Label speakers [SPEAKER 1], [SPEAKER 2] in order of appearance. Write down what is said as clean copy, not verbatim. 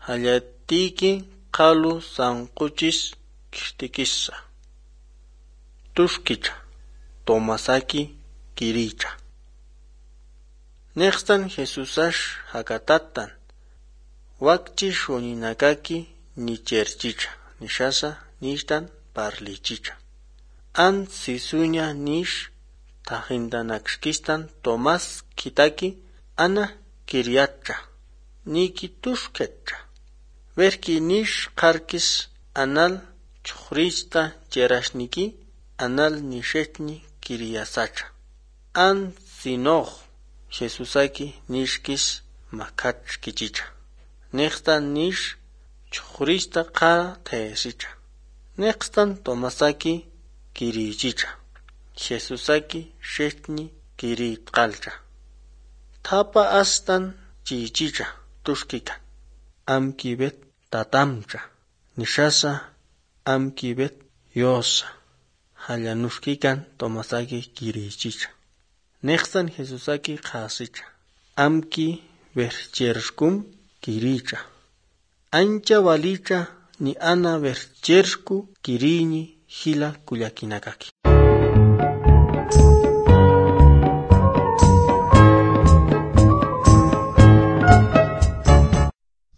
[SPEAKER 1] hallatiki qalu sanquchis kishtikissa. Tushkicha, Tomasaki kiricha. Nextan Jesusash hakatatan, wakchi shuninakaki nicherchicha, nishasa nishtan parlichicha. An sisuña nish tajindanakshkistan Tomás kitaki ana kiriacha, niki tushkecha. Verki nish qarkis anal chukhrista cherashniki anal nishetni kiriasacha. An sinoj Jesusaki nishkis makach kichicha. Nextan nish chukhrista qa thesicha. Nextan Tomasaki kirichicha. Jesusaki shetni kiritqalcha. Thapa astan chichicha tushkika. Amkibet tatamcha. Nishasa amkibet yosa. Hallanushkikan Tomasaki kirichicha. Nextan Jesusaki qasicha. Amki verchershkum kiricha. Ancha walicha ni ana verchershku kirini hila kullakinakaki.